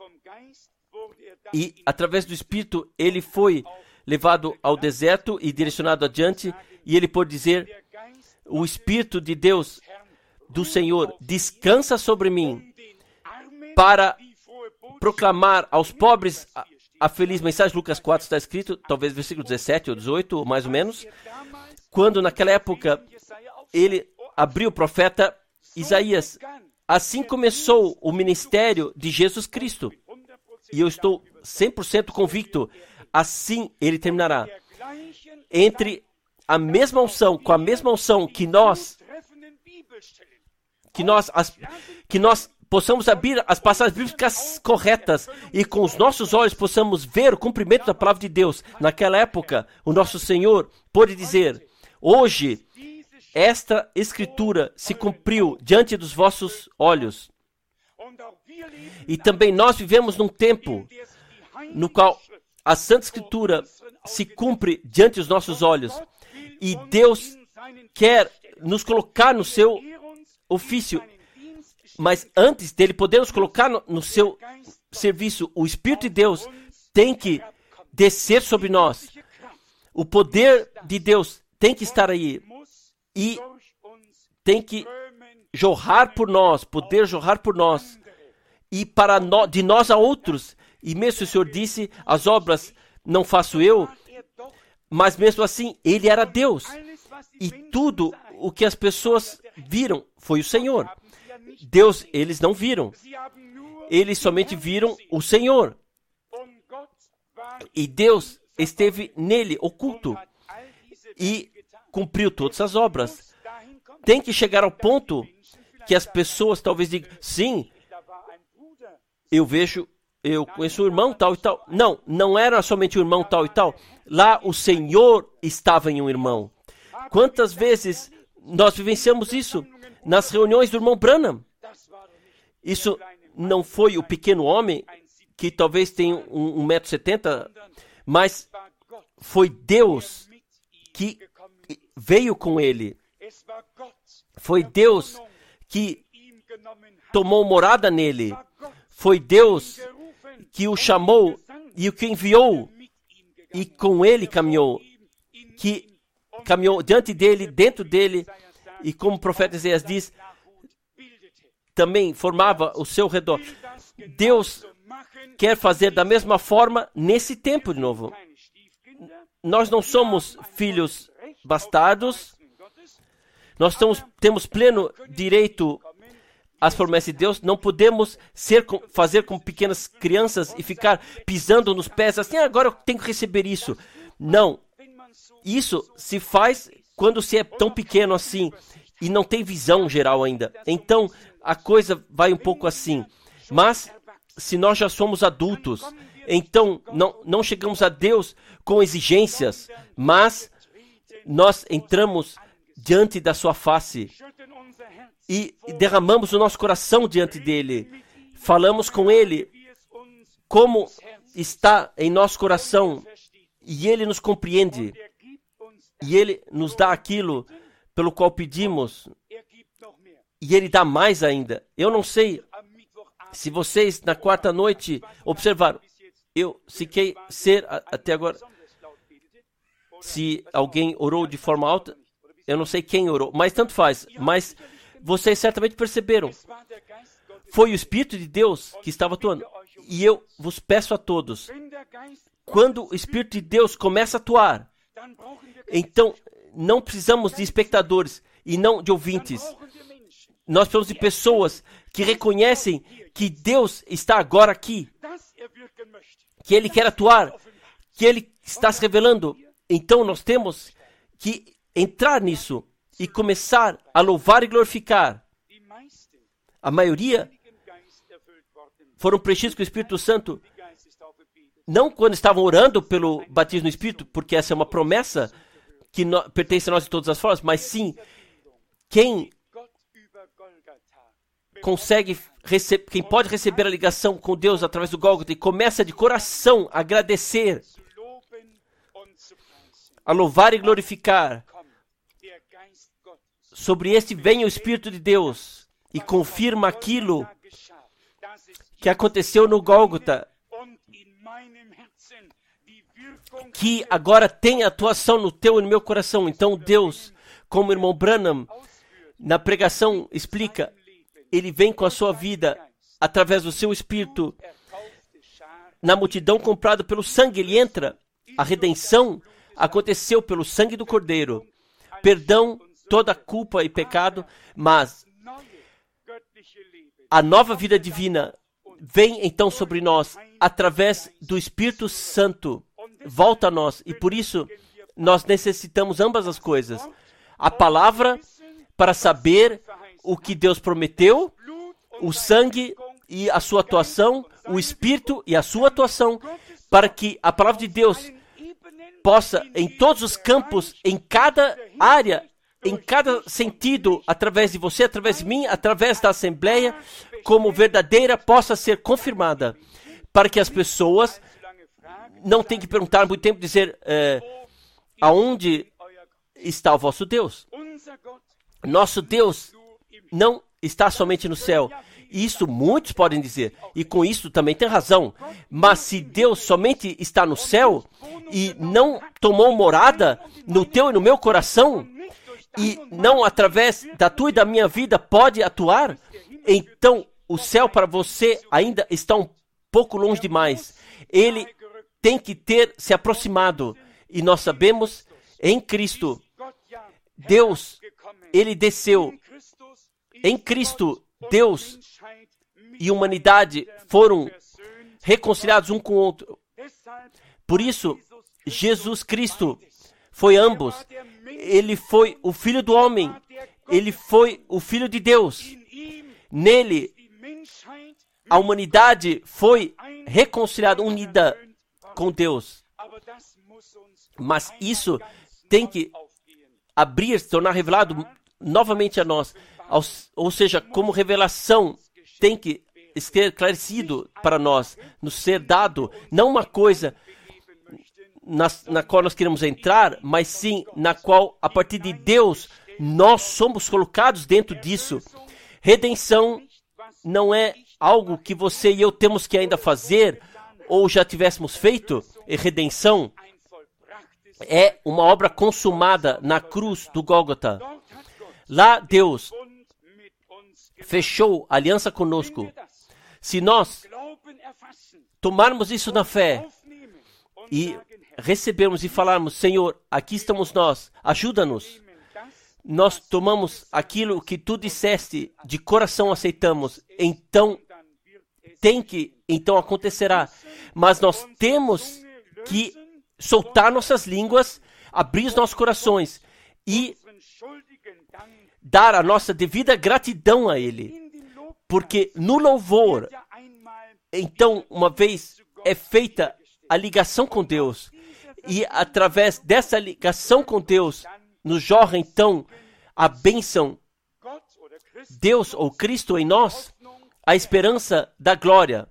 E, através do Espírito, ele foi levado ao deserto e direcionado adiante. E ele pôde dizer, o Espírito de Deus, do Senhor, descansa sobre mim para proclamar aos pobres a, a feliz mensagem. Lucas quatro está escrito, talvez versículo dezessete ou dezoito, ou mais ou menos, quando naquela época ele abriu o profeta Isaías. Assim começou o ministério de Jesus Cristo. E eu estou cem por cento convicto, assim ele terminará. Entre a mesma unção, com a mesma unção que nós, que nós, as, que nós possamos abrir as passagens bíblicas corretas e com os nossos olhos possamos ver o cumprimento da palavra de Deus. Naquela época, o nosso Senhor pôde dizer, hoje, esta escritura se cumpriu diante dos vossos olhos. E também nós vivemos num tempo no qual a Santa Escritura se cumpre diante dos nossos olhos. E Deus quer nos colocar no seu ofício. Mas antes dele poder nos colocar no, no seu serviço, o Espírito de Deus tem que descer sobre nós. O poder de Deus tem que estar aí. E tem que jorrar por nós, poder jorrar por nós. E para no, de nós a outros. E mesmo o Senhor disse, as obras não faço eu, mas mesmo assim, Ele era Deus. E tudo o que as pessoas viram foi o Senhor. Deus, eles não viram. Eles somente viram o Senhor. E Deus esteve nele, oculto. E cumpriu todas as obras. Tem que chegar ao ponto que as pessoas talvez digam, sim, eu vejo, eu conheço um irmão tal e tal. Não, não era somente um irmão tal e tal. Lá o Senhor estava em um irmão. Quantas vezes Nós vivenciamos isso nas reuniões do irmão Branham. Isso não foi o pequeno homem, que talvez tenha um metro e setenta, mas foi Deus que veio com ele. Foi Deus que tomou morada nele. Foi Deus que o chamou e o que enviou e com ele caminhou. Que caminhou diante dele, dentro dele, e como o profeta Isaías diz, também formava o seu redor. Deus quer fazer da mesma forma nesse tempo de novo. Nós não somos filhos bastardos. Nós temos, temos pleno direito às promessas de Deus. Não podemos ser, fazer como pequenas crianças e ficar pisando nos pés assim, ah, agora eu tenho que receber isso. Não. Isso se faz quando se é tão pequeno assim e não tem visão geral ainda. Então, a coisa vai um pouco assim. Mas, se nós já somos adultos, então não, não chegamos a Deus com exigências, mas nós entramos diante da sua face e derramamos o nosso coração diante dele. Falamos com ele como está em nosso coração e ele nos compreende. E ele nos dá aquilo pelo qual pedimos. E ele dá mais ainda. Eu não sei se vocês na quarta noite observaram. Eu fiquei ser até agora. Se alguém orou de forma alta, eu não sei quem orou, mas tanto faz. Mas vocês certamente perceberam. Foi o Espírito de Deus que estava atuando. E eu vos peço a todos, quando o Espírito de Deus começa a atuar, então não precisamos de espectadores e não de ouvintes. Nós precisamos de pessoas que reconhecem que Deus está agora aqui, que Ele quer atuar, que Ele está se revelando. Então nós temos que entrar nisso e começar a louvar e glorificar. A maioria foram preenchidos com o Espírito Santo, não quando estavam orando pelo batismo no Espírito, porque essa é uma promessa que no, pertence a nós de todas as formas, mas sim, quem consegue receber, quem pode receber a ligação com Deus através do Gólgota e começa de coração a agradecer, a louvar e glorificar, sobre este vem o Espírito de Deus e confirma aquilo que aconteceu no Gólgota, que agora tem atuação no teu e no meu coração. Então Deus, como o irmão Branham na pregação explica, Ele vem com a sua vida através do seu Espírito. Na multidão comprada pelo sangue, Ele entra. A redenção aconteceu pelo sangue do Cordeiro. Perdão, toda culpa e pecado, mas a nova vida divina vem então sobre nós através do Espírito Santo. Volta a nós, e por isso nós necessitamos ambas as coisas. A palavra para saber o que Deus prometeu, o sangue e a sua atuação, o Espírito e a sua atuação, para que a palavra de Deus possa, em todos os campos, em cada área, em cada sentido, através de você, através de mim, através da Assembleia, como verdadeira, possa ser confirmada, para que as pessoas não tenham que perguntar muito tempo, dizer, é, aonde está o vosso Deus? Nosso Deus não está somente no céu. Isso muitos podem dizer, e com isso também tem razão. Mas se Deus somente está no céu e não tomou morada no teu e no meu coração, e não através da tua e da minha vida pode atuar, então o céu para você ainda está um pouco longe demais. Ele tem que ter se aproximado, e nós sabemos, em Cristo, Deus, Ele desceu. Em Cristo, Deus e humanidade foram reconciliados um com o outro. Por isso, Jesus Cristo foi ambos. Ele foi o Filho do homem. Ele foi o Filho de Deus. Nele, a humanidade foi reconciliada, unida com Deus. Mas isso tem que abrir, se tornar revelado novamente a nós, ou seja, como revelação tem que ser esclarecido para nós, nos ser dado, não uma coisa na, na qual nós queremos entrar, mas sim na qual, a partir de Deus, nós somos colocados dentro disso. Redenção não é algo que você e eu temos que ainda fazer, ou já tivéssemos feito. E redenção é uma obra consumada na cruz do Gólgota. Lá Deus fechou aliança conosco. Se nós tomarmos isso na fé e recebermos e falarmos, Senhor, aqui estamos nós, ajuda-nos. Nós tomamos aquilo que tu disseste, de coração aceitamos, então tem que, então acontecerá. Mas nós temos que soltar nossas línguas, abrir os nossos corações e dar a nossa devida gratidão a Ele. Porque no louvor, então, uma vez é feita a ligação com Deus, e através dessa ligação com Deus, nos jorra então a bênção, Deus ou Cristo em nós, a esperança da glória,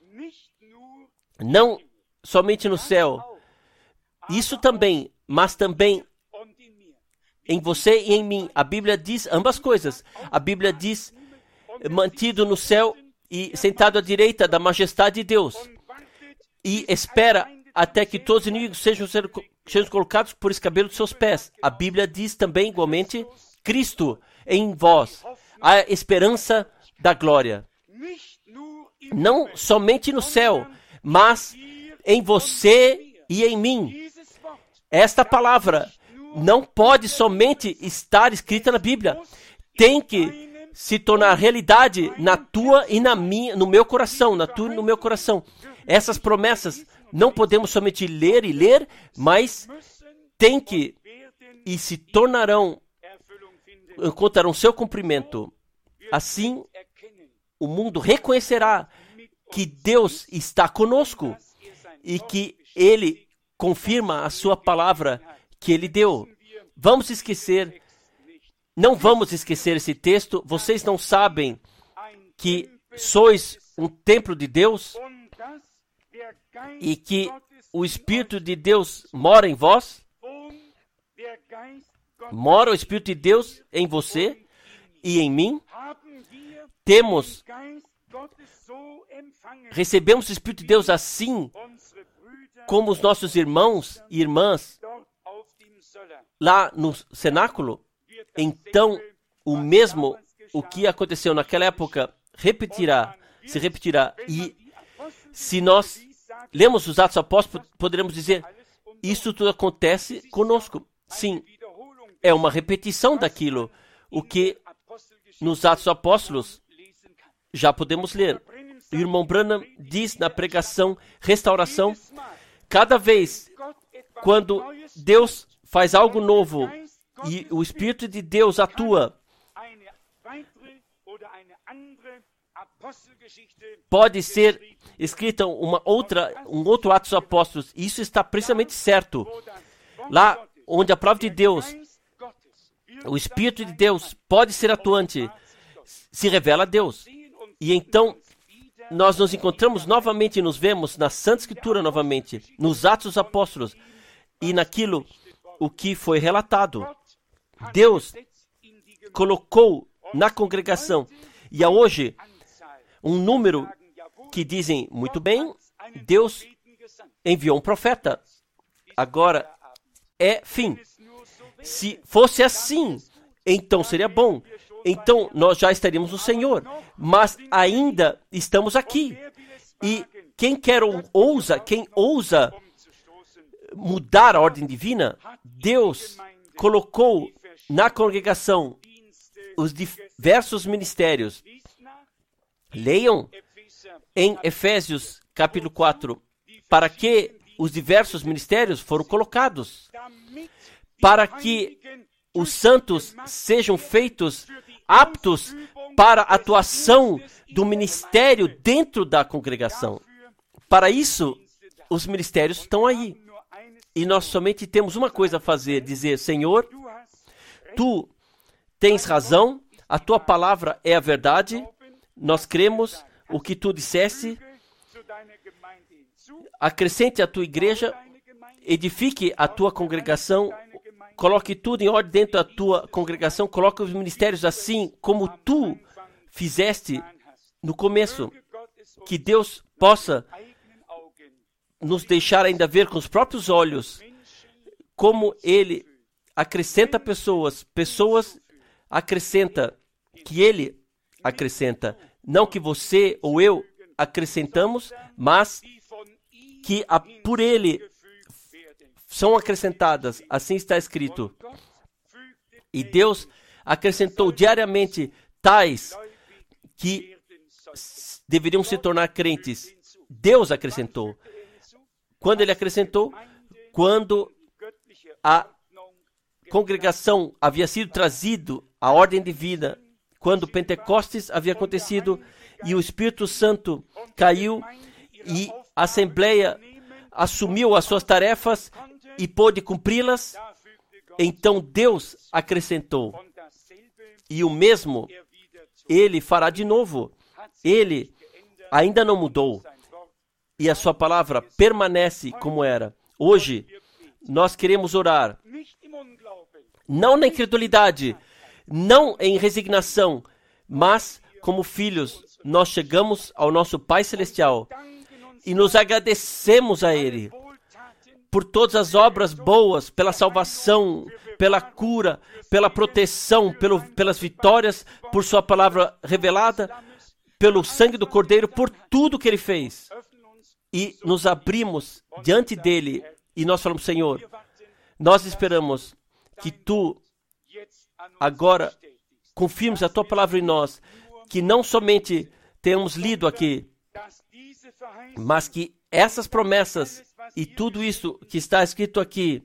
não somente no céu, isso também, mas também em você e em mim. A Bíblia diz ambas coisas. A Bíblia diz, mantido no céu e sentado à direita da majestade de Deus, e espera até que todos os inimigos sejam, sejam colocados por escabelo de seus pés. A Bíblia diz também, igualmente, Cristo em vós, a esperança da glória. Não somente no céu, mas em você e em mim. Esta palavra não pode somente estar escrita na Bíblia. Tem que se tornar realidade na tua e na minha, no meu coração, na tua e no meu coração. Essas promessas não podemos somente ler e ler, mas tem que e se tornarão, encontrarão seu cumprimento. Assim, o mundo reconhecerá que Deus está conosco e que Ele confirma a sua palavra que Ele deu. Vamos esquecer, não vamos esquecer esse texto. Vocês não sabem que sois um templo de Deus e que o Espírito de Deus mora em vós? Mora o Espírito de Deus em você e em mim? Temos, recebemos o Espírito de Deus assim como os nossos irmãos e irmãs lá no cenáculo? Então, o mesmo, o que aconteceu naquela época, repetirá, se repetirá. E se nós lemos os Atos Apóstolos, poderemos dizer, isso tudo acontece conosco. Sim, é uma repetição daquilo, o que nos Atos Apóstolos já podemos ler. O irmão Branham diz na pregação Restauração, cada vez quando Deus faz algo novo e o Espírito de Deus atua, pode ser escrita uma outra, um outro Atos dos Apóstolos. Isso está precisamente certo. Lá onde a palavra de Deus, o Espírito de Deus pode ser atuante, se revela a Deus. E então nós nos encontramos novamente e nos vemos na Santa Escritura novamente, nos Atos dos Apóstolos e naquilo o que foi relatado. Deus colocou na congregação, e há hoje um número que dizem, muito bem, Deus enviou um profeta. Agora é fim. Se fosse assim, então seria bom. Então nós já estaríamos no Senhor. Mas ainda estamos aqui. E quem quer ou ousa, quem ousa mudar a ordem divina, Deus colocou na congregação os diversos ministérios. Leiam em Efésios capítulo quatro, para que os diversos ministérios foram colocados, para que os santos sejam feitos aptos para a atuação do ministério dentro da congregação. Para isso, os ministérios estão aí. E nós somente temos uma coisa a fazer, dizer, Senhor, Tu tens razão, a tua palavra é a verdade, nós cremos o que tu disseste, acrescente a tua igreja, edifique a tua congregação, coloque tudo em ordem dentro da tua congregação, coloque os ministérios assim como tu fizeste no começo. Que Deus possa nos deixar ainda ver com os próprios olhos como Ele acrescenta pessoas, pessoas acrescenta, que Ele acrescenta, não que você ou eu acrescentamos, mas que a, por Ele são acrescentadas, assim está escrito. E Deus acrescentou diariamente tais que deveriam se tornar crentes. Deus acrescentou. Quando Ele acrescentou, quando a congregação havia sido trazido à ordem de vida, quando Pentecostes havia acontecido e o Espírito Santo caiu e a Assembleia assumiu as suas tarefas e pôde cumpri-las, então Deus acrescentou. E o mesmo Ele fará de novo. Ele ainda não mudou. E a sua palavra permanece como era. Hoje, nós queremos orar. Não na incredulidade, não em resignação, mas como filhos, nós chegamos ao nosso Pai Celestial e nos agradecemos a Ele por todas as obras boas, pela salvação, pela cura, pela proteção, pelo, pelas vitórias, por sua palavra revelada, pelo sangue do Cordeiro, por tudo que Ele fez. E nos abrimos diante dEle e nós falamos, Senhor, nós esperamos que Tu agora confirmes a Tua palavra em nós, que não somente tenhamos lido aqui, mas que essas promessas e tudo isso que está escrito aqui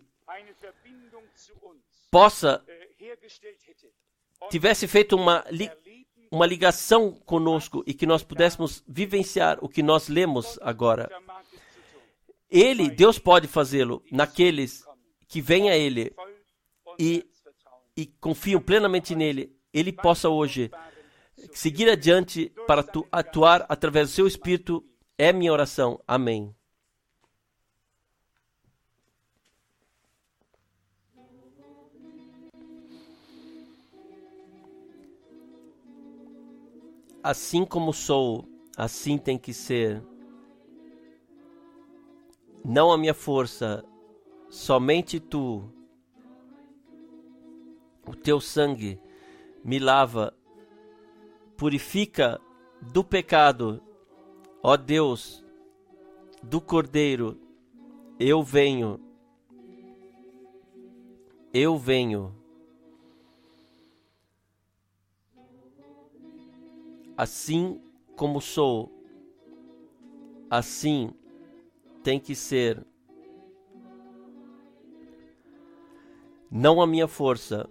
possa, tivesse feito uma, li, uma ligação conosco e que nós pudéssemos vivenciar o que nós lemos agora. Ele, Deus pode fazê-lo naqueles que vêm a Ele e, e confiam plenamente nele. Ele possa hoje seguir adiante para tu, atuar através do seu Espírito. É minha oração. Amém. Assim como sou, assim tem que ser. Não a minha força, somente Tu. O Teu sangue me lava, purifica do pecado. Ó Deus, do Cordeiro, eu venho. Eu venho. Assim como sou, assim tem que ser. Não a minha força,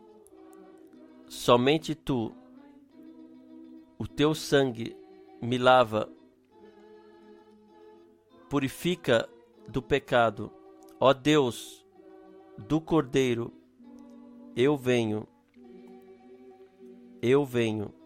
somente Tu. O Teu sangue me lava, purifica do pecado. Ó Deus, do Cordeiro, eu venho. Eu venho.